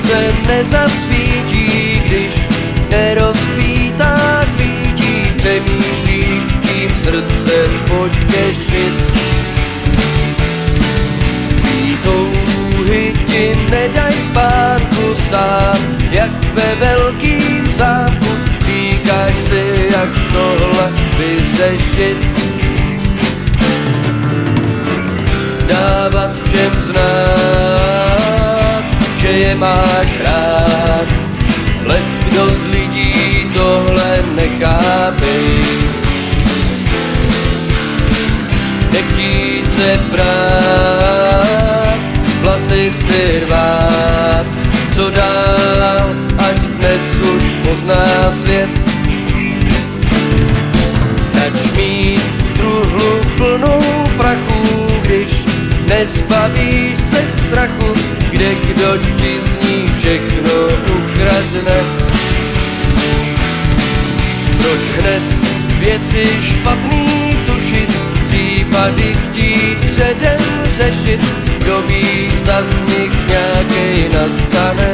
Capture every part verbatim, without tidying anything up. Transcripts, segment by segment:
slunce nezasvítí, když nerozkvítá kvítí, přemýšlíš, čím srdce potěšit. Tvý touhy ti nedaj spánku sám, jak ve velkým zámku, říkáš si, jak tohle vyřešit. Dávat všem znát, že je máš rád, leckdo z lidí tohle nechápe. Nechtít se prát, vlasy si rvát, co dál, ať dnes už pozná svět. Nač mít truhlu plnou prachu, když nezbavíš se strachu, kde kdo ti z ní všechno ukradne. Proč hned věci špatný tušit, případy chtít předem řešit, kdo ví, zda z nich nějakej nastane.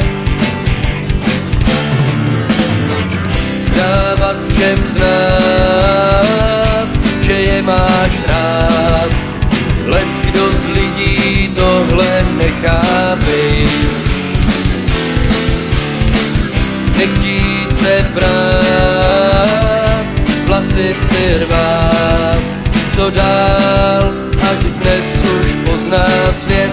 Dávat všem znát, že je máš rád, leckdo z lidí tohle nechápej. Nechtít se prát, vlasy si rvát, co dál, ať dnes už pozná svět.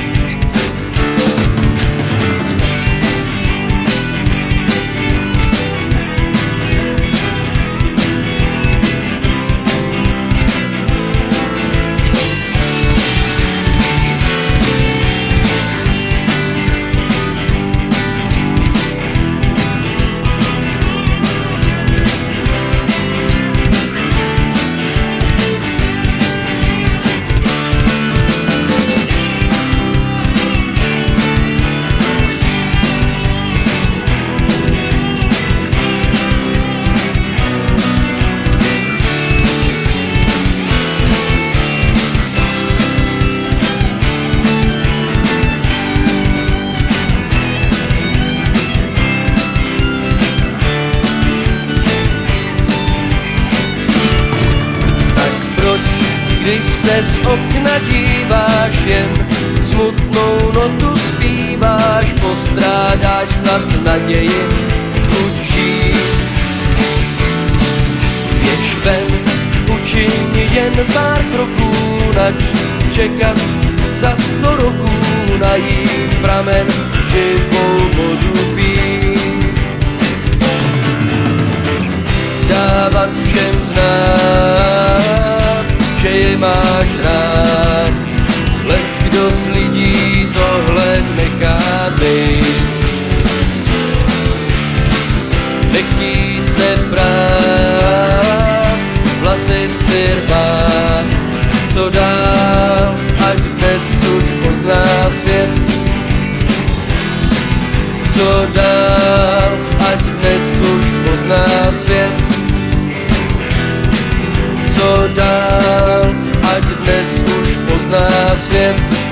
Když se z okna díváš, jen smutnou notu zpíváš, postrádáš snad naději, chuť žít. Běž ven, učiň jen pár kroků, nač čekat za sto roků, najít pramen, živou vodu pít. Dávat všem znát, že je máš rád, leckdo z lidí tohle nechápej. Nechtít se prát, vlasy si rvát, co dál, ať dnes už pozná svět. Co dál, ať dnes už pozná svět. Co dál, ať dnes už pozná svět.